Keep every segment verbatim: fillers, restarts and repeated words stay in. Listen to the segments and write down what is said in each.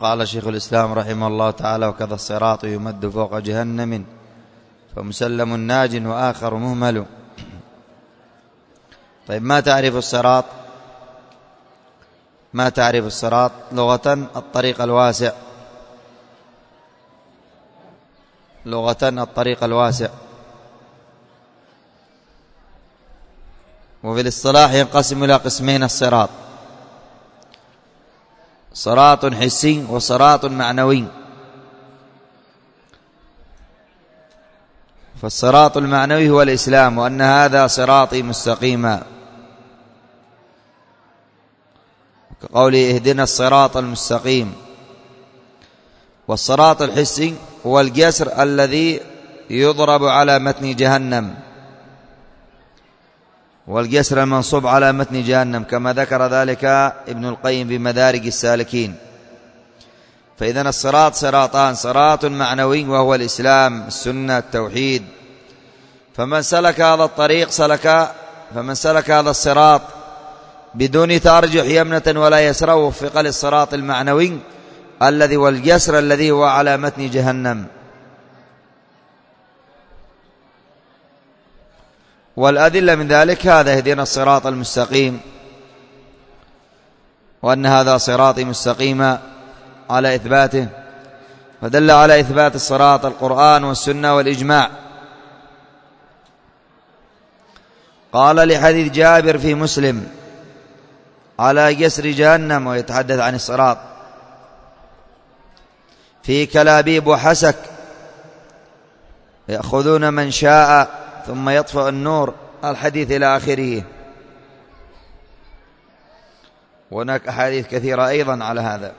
قال شيخ الإسلام رحمه الله تعالى: وكذا الصراط يمد فوق جهنم فمسلم ناج وآخر مهمل. طيب، ما تعرف الصراط؟ ما تعرف الصراط لغة؟ الطريق الواسع. لغة الطريق الواسع. وفي الاصطلاح ينقسم إلى قسمين الصراط: صراط حسي وصراط معنوي. فالصراط المعنوي هو الإسلام، وأن هذا صراطي مستقيما، كقوله: اهدنا الصراط المستقيم. والصراط الحسي هو الجسر الذي يضرب على متن جهنم، والجسر المنصوب على متن جهنم، كما ذكر ذلك ابن القيم بمدارج السالكين. فإذن الصراط صراطان: صراط معنوي وهو الإسلام، السنة، التوحيد. فمن سلك هذا الطريق سلك فمن سلك هذا الصراط بدون ترجح يمنة ولا يسرى وفق للصراط المعنوي الذي والجسر الذي هو على متن جهنم. والأدلة من ذلك هذا: اهدنا الصراط المستقيم، وأن هذا صراطي مستقيما، على إثباته. فدل على إثبات الصراط القرآن والسنة والإجماع. قال لحديث جابر في مسلم: على جسر جهنم، ويتحدث عن الصراط، في كلابيب وحسك يأخذون من شاء ثم يطفئ النور، الحديث إلى آخره. وهناك أحاديث كثيرة أيضا على هذا.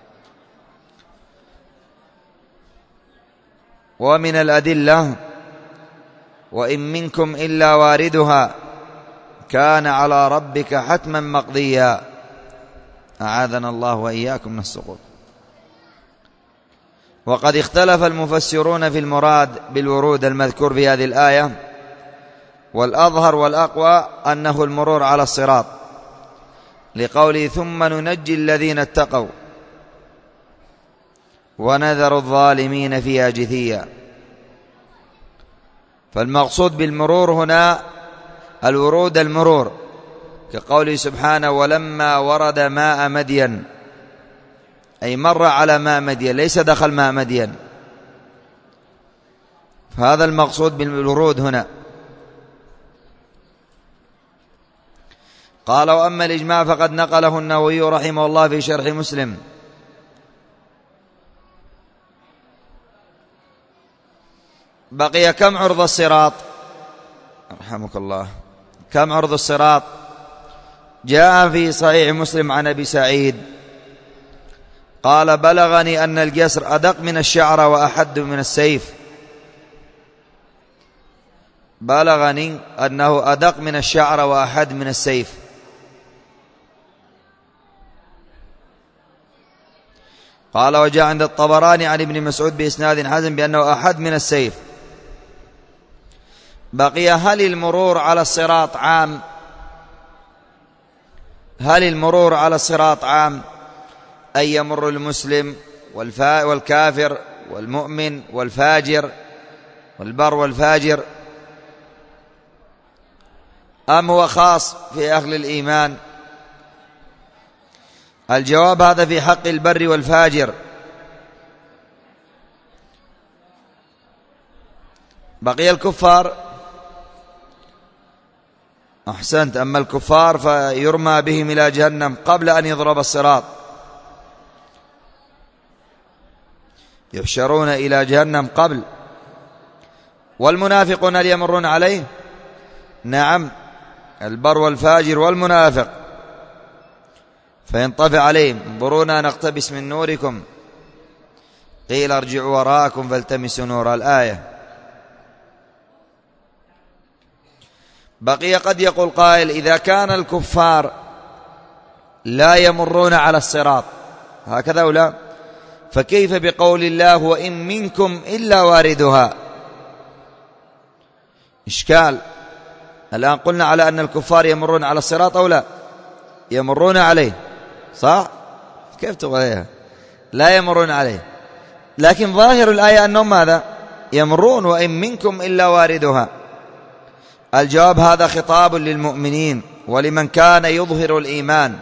ومن الأدلة: وإن منكم إلا واردها كان على ربك حتما مقضيا. أعاذنا الله وإياكم من السقوط. وقد اختلف المفسرون في المراد بالورود المذكور في هذه الآية، والأظهر والأقوى أنه المرور على الصراط، لقوله: ثم ننجي الذين اتقوا ونذر الظالمين فيها جثيا. فالمقصود بالمرور هنا الورود المرور، كقوله سبحانه: ولما ورد ماء مدين، أي مر على ماء مدين، ليس دخل ماء مدين. فهذا المقصود بالورود هنا. قال: وأما الإجماع فقد نقله النووي رحمه الله في شرح مسلم. بقي كم عرض الصراط؟ رحمك الله. كم عرض الصراط؟ جاء في صحيح مسلم عن أبي سعيد قال: بلغني أن الجسر أدق من الشعر وأحد من السيف. بلغني أنه أدق من الشعر وأحد من السيف. قال: وجاء عند الطبراني عن ابن مسعود بإسناد حسن بأنه أحد من السيف. بقي: هل المرور على الصراط عام؟ هل المرور على الصراط عام، أي يمر المسلم والكافر والمؤمن والفاجر والبر والفاجر، أم هو خاص في أهل الإيمان؟ الجواب: هذا في حق البر والفاجر. بقي الكفار. أحسنت. أما الكفار فيرمى بهم إلى جهنم قبل أن يضرب الصراط، يحشرون إلى جهنم قبل. والمنافقون هل يمرون عليه؟ نعم، البر والفاجر والمنافق، فينطفئ عليهم: انظرونا نقتبس من نوركم، قيل ارجعوا وراءكم فالتمسوا نور، الآية. بقي: قد يقول قائل: إذا كان الكفار لا يمرون على الصراط هكذا أو لا، فكيف بقول الله: وإن منكم إلا واردها؟ إشكال. الآن قلنا على أن الكفار يمرون على الصراط أو لا؟ يمرون عليه، صح؟ كيف تغيرها؟ لا يمرون عليه، لكن ظاهر الآية أنهم ماذا؟ يمرون وإن منكم إلا واردها. الجواب هذا خطاب للمؤمنين ولمن كان يظهر الإيمان،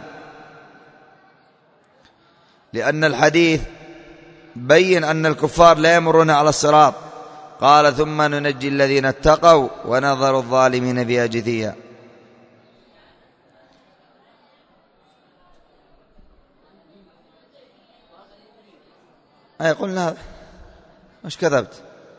لأن الحديث بين أن الكفار لا يمرون على الصراط، قال ثم ننجي الذين اتقوا ونذر الظالمين فيها جثيا. أي قلنا هذا مش كذبت،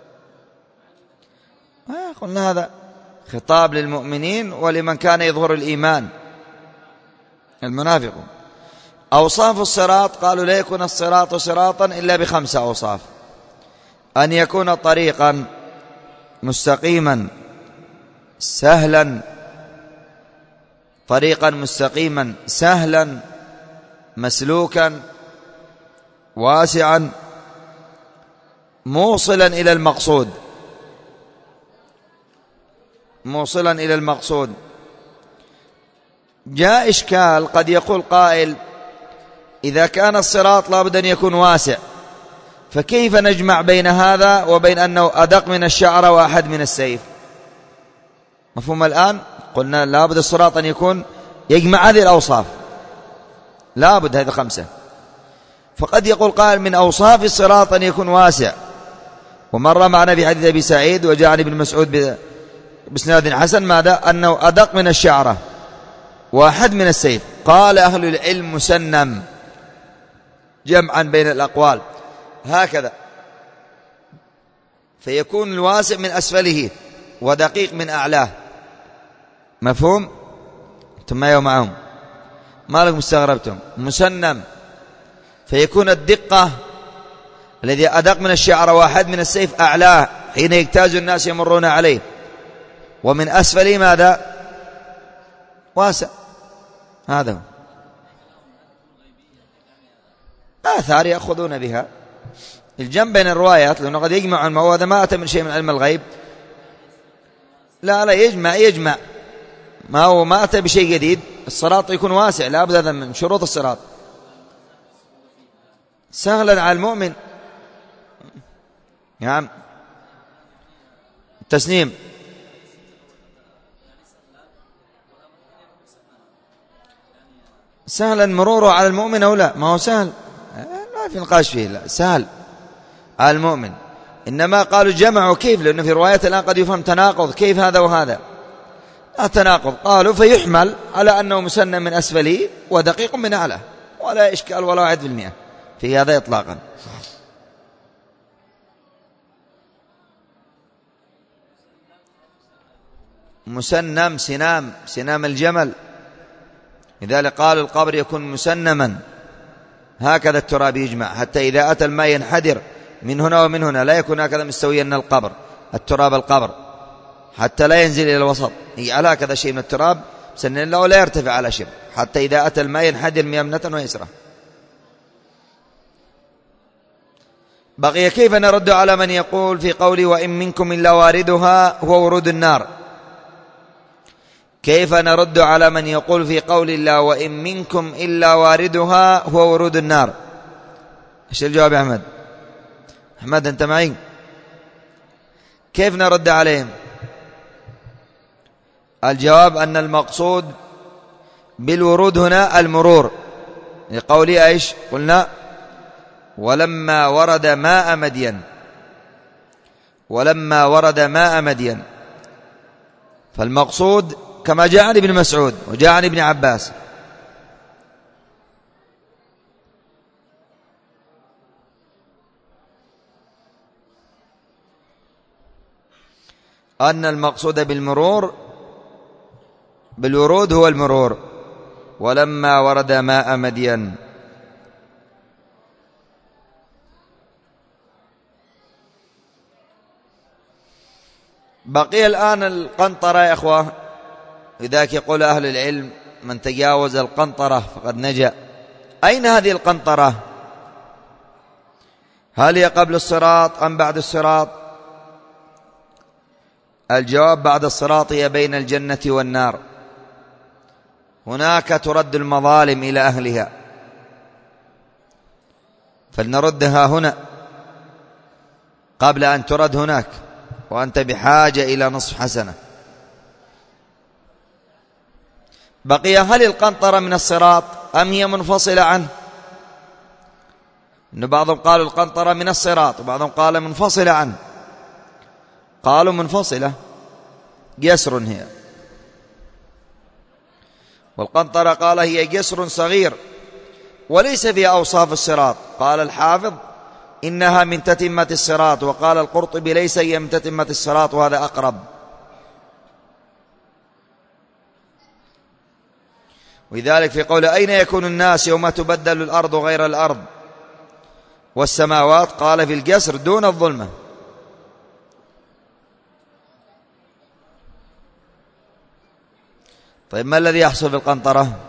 أي قلنا هذا خطاب للمؤمنين ولمن كان يظهر الإيمان المنافقون. أوصاف الصراط قالوا لا يكون الصراط صراطا إلا بخمسة أوصاف: أن يكون طريقا مستقيما سهلا، طريقا مستقيما سهلا مسلوكا واسعا موصلا إلى المقصود، موصلا إلى المقصود. جاء إشكال، قد يقول قائل إذا كان الصراط لابد أن يكون واسع، فكيف نجمع بين هذا وبين أنه أدق من الشعرة وأحد من السيف؟ مفهوم الآن؟ قلنا لابد الصراط أن يكون يجمع هذه الأوصاف، لابد هذه خمسة. فقد يقول قائل من أوصاف الصراط أن يكون واسع، ومر معنا في حديث أبي سعيد وجاء ابن مسعود بإسناد حسن ماذا؟ أنه أدق من الشعرة وأحد من السيف. قال أهل العلم مسنم، جمعا بين الأقوال هكذا، فيكون الواسع من أسفله ودقيق من أعلاه. مفهوم؟ أنتم ما يوم معهم ما لكم استغربتم. مسنم فيكون الدقة الذي أدق من الشعر واحد من السيف أعلاه حين يجتاز الناس يمرون عليه، ومن أسفله ماذا؟ واسع. هذا هو آثار يأخذون بها الجمع بين الروايات، لأنه قد يجمع المواد. هذا ما أتى من شيء من علم الغيب، لا لا يجمع يجمع ما هو ما أتى بشيء جديد. الصراط يكون واسع، لا بد، هذا من شروط الصراط. سهلا على المؤمن، نعم. تسنيم سهلا مروره على المؤمن أو لا؟ ما هو سهل، ما في نقاش فيه، لا سهل على المؤمن. إنما قالوا جمعوا كيف؟ لأنه في روايات الآن قد يفهم تناقض، كيف هذا وهذا؟ لا تناقض. قالوا فيحمل على أنه مسنن من أسفله ودقيق من أعلى، ولا إشكال ولا واحد في المئة في هذا إطلاقا. مسنم سنام سنام الجمل، لذلك قالوا القبر يكون مسنما، هكذا التراب يجمع حتى إذا أتى الماء ينحدر من هنا ومن هنا، لا يكون هكذا مستويا القبر، التراب القبر حتى لا ينزل إلى الوسط، على هكذا شيء من التراب مسنن له ولا يرتفع على شبر، حتى إذا أتى الماء ينحدر يمنة ويسرى. بقي كيف نرد على من يقول في قوله وإن منكم إلا واردها هو ورود النار؟ كيف نرد على من يقول في قول الله وإن منكم إلا واردها هو ورود النار؟ ايش الجواب يا أحمد؟ أحمد أنت معي؟ كيف نرد عليهم؟ الجواب أن المقصود بالورود هنا المرور، لقوله ايش؟ قلنا ولما ورد ماء مدين، ولما ورد ماء مدين، فالمقصود كما جاء عن ابن مسعود وجاء عن ابن عباس أن المقصود بالمرور بالورود هو المرور. ولما ورد ماء مدين، بقي الآن القنطرة يا أخوة. لذلك يقول أهل العلم من تجاوز القنطرة فقد نجا. أين هذه القنطرة؟ هل هي قبل الصراط أم بعد الصراط؟ الجواب بعد الصراط هي بين الجنة والنار، هناك ترد المظالم إلى أهلها. فلنردها هنا قبل أن ترد هناك، وأنت بحاجة إلى نصف حسنة. بقي هل القنطرة من الصراط أم هي منفصلة عنه؟ إن بعضهم قالوا القنطرة من الصراط وبعضهم قال منفصلة عنه. قالوا منفصلة، جسر هي، والقنطرة قال هي جسر صغير وليس فيها أوصاف الصراط. قال الحافظ إنها من تتمة الصراط، وقال القرطبي ليس هي من تتمة الصراط، وهذا أقرب. ولذلك في قول أين يكون الناس يوم تبدل الأرض غير الأرض والسماوات، قال في الجسر دون الظلمة. طيب ما الذي يحصل في القنطرة؟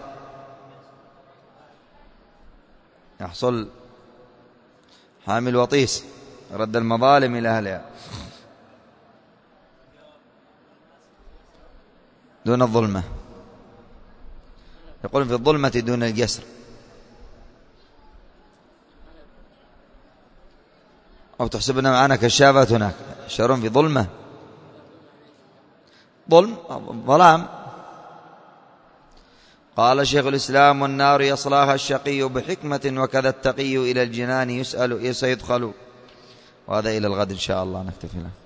يحصل حامل وطيس، رد المظالم إلى أهلها دون الظلمة. يقولون في الظلمة دون الجسر، أو تحسبنا معنا كشافات هناك، يشعرون في ظلمة، ظلم ظلام. قال شيخ الإسلام والنار يصلاها الشقي بحكمة وكذا التقي إلى الجنان يسأل سيدخل. وهذا إلى الغد إن شاء الله، نكتفي له.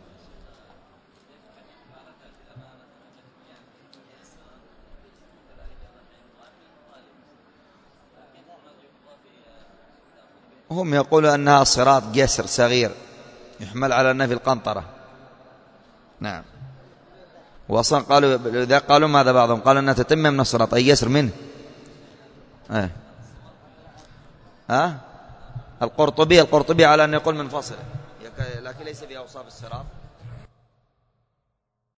هم يقولوا أنها صراط جسر صغير يحمل على أنه في القنطرة. نعم، وأصلا قالوا إذا قالوا ماذا بعضهم قالوا أنها تتم من الصراط أي جسر منه. أه. أه؟ القرطبي القرطبي على أن يقول منفصل، لكن ليس بأوصاف الصراط.